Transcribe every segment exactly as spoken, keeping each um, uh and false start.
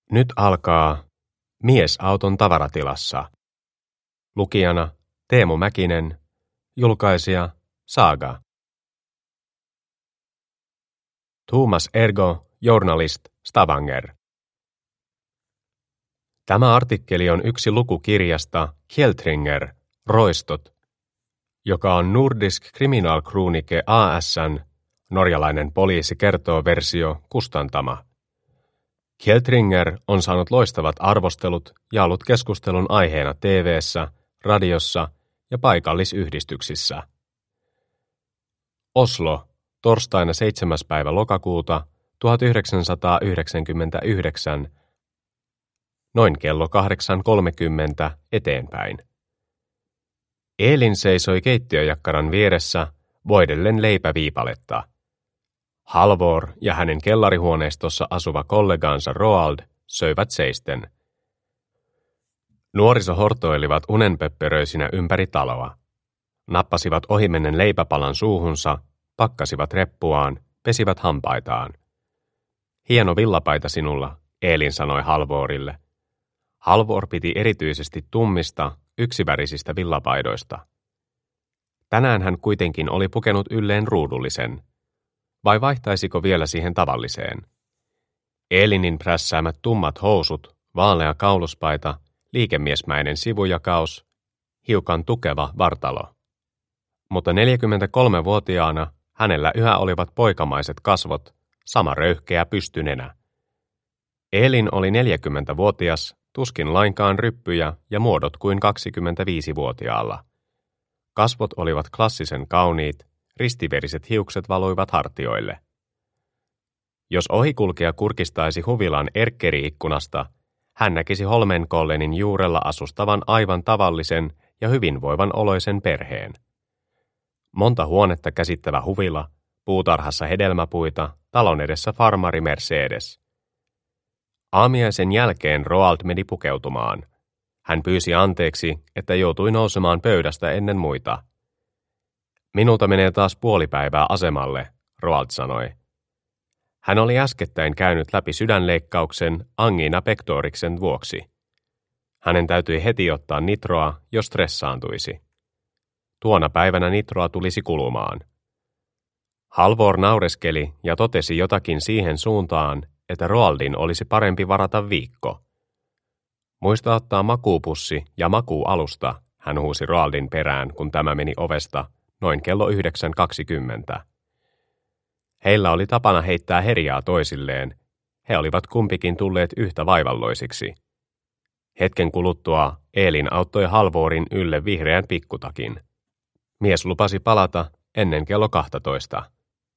Nyt alkaa Mies auton tavaratilassa. Lukijana Teemu Mäkinen, julkaisija Saga. Thomas Ergo, journalist, Stavanger. Tämä artikkeli on yksi luku kirjasta Kjeltringer, roistot, joka on Nordisk Kriminalkronike A S:n norjalainen poliisi kertoo versio kustantama. Kjeltringer on saanut loistavat arvostelut ja ollut keskustelun aiheena T V:ssä, radiossa ja paikallisyhdistyksissä. Oslo, torstaina seitsemäs päivä lokakuuta tuhatyhdeksänsataayhdeksänkymmentäyhdeksän, noin kello kahdeksan kolmekymmentä eteenpäin. Elin seisoi keittiöjakkaran vieressä voidellen leipäviipaletta. Halvor ja hänen kellarihuoneistossa asuva kollegaansa Roald söivät seisten. Nuoriso hortoilivat unenpöppöröisinä ympäri taloa. Nappasivat ohimennen leipäpalan suuhunsa, pakkasivat reppuaan, pesivät hampaitaan. Hieno villapaita sinulla, Elin sanoi Halvorille. Halvor piti erityisesti tummista, yksivärisistä villapaidoista. Tänään hän kuitenkin oli pukenut ylleen ruudullisen. Vai vaihtaisiko vielä siihen tavalliseen? Elinin prässäämät tummat housut, vaalea kauluspaita, liikemiesmäinen sivujakaus, hiukan tukeva vartalo. Mutta neljäkymmentäkolmevuotiaana hänellä yhä olivat poikamaiset kasvot, sama röyhkeä pystynenä. Elin oli neljäkymmentävuotias, tuskin lainkaan ryppyjä ja muodot kuin kaksikymmentäviisivuotiaalla. Kasvot olivat klassisen kauniit, ristiveriset hiukset valuivat hartioille. Jos ohikulkija kurkistaisi huvilan erkkeri-ikkunasta, hän näkisi Holmenkollenin juurella asustavan aivan tavallisen ja hyvinvoivan oloisen perheen. Monta huonetta käsittävä huvila, puutarhassa hedelmäpuita, talon edessä farmari Mercedes. Aamiaisen jälkeen Roald meni pukeutumaan. Hän pyysi anteeksi, että joutui nousemaan pöydästä ennen muita. Minulta menee taas puolipäivää asemalle, Roald sanoi. Hän oli äskettäin käynyt läpi sydänleikkauksen angina pectoriksen vuoksi. Hänen täytyi heti ottaa nitroa, jos stressaantuisi. Tuona päivänä nitroa tulisi kulumaan. Halvor naureskeli ja totesi jotakin siihen suuntaan, että Roaldin olisi parempi varata viikko. Muista ottaa makuupussi ja makuualusta, hän huusi Roaldin perään, kun tämä meni ovesta, noin kello yhdeksän kaksikymmentä. Heillä oli tapana heittää herjaa toisilleen. He olivat kumpikin tulleet yhtä vaivalloisiksi. Hetken kuluttua Elin auttoi Halvorin ylle vihreän pikkutakin. Mies lupasi palata ennen kello kahtatoista.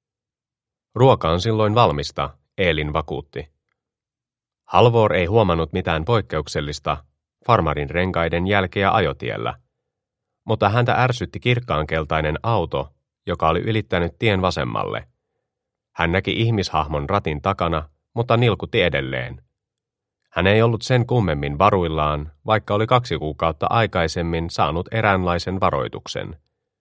Ruoka on silloin valmista, Elin vakuutti. Halvor ei huomannut mitään poikkeuksellista farmarin renkaiden jälkeä ajotiellä, mutta häntä ärsytti kirkkaankeltainen auto, joka oli ylittänyt tien vasemmalle. Hän näki ihmishahmon ratin takana, mutta nilkutti edelleen. Hän ei ollut sen kummemmin varuillaan, vaikka oli kaksi kuukautta aikaisemmin saanut eräänlaisen varoituksen.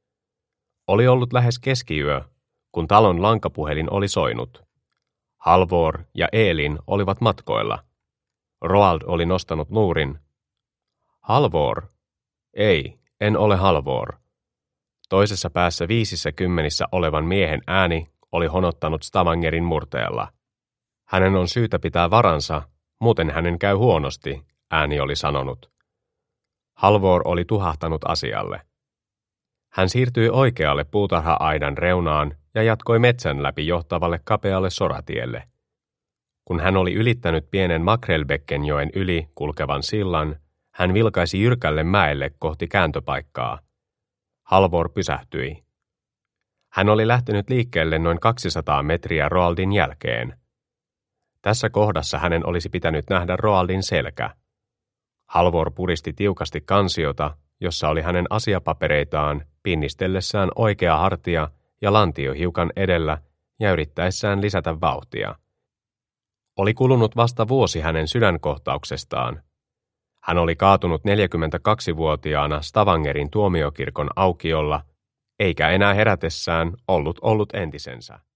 Oli ollut lähes keskiyö, kun talon lankapuhelin oli soinut. Halvor ja Elin olivat matkoilla. Roald oli nostanut luurin. Halvor? Ei, en ole Halvor. Toisessa päässä viisissä kymmenissä olevan miehen ääni oli honottanut Stavangerin murteella. Hänen on syytä pitää varansa, muuten hänen käy huonosti, ääni oli sanonut. Halvor oli tuhahtanut asialle. Hän siirtyi oikealle puutarha-aidan reunaan ja jatkoi metsän läpi johtavalle kapealle soratielle. Kun hän oli ylittänyt pienen Makrelbekkenjoen yli kulkevan sillan, hän vilkaisi jyrkälle mäelle kohti kääntöpaikkaa. Halvor pysähtyi. Hän oli lähtenyt liikkeelle noin kaksisataa metriä Roaldin jälkeen. Tässä kohdassa hänen olisi pitänyt nähdä Roaldin selkä. Halvor puristi tiukasti kansiota, jossa oli hänen asiapapereitaan, pinnistellessään oikea hartia ja lantio hiukan edellä ja yrittäessään lisätä vauhtia. Oli kulunut vasta vuosi hänen sydänkohtauksestaan. Hän oli kaatunut neljäkymmentäkaksivuotiaana Stavangerin tuomiokirkon aukiolla, eikä enää herätessään ollut ollut entisensä.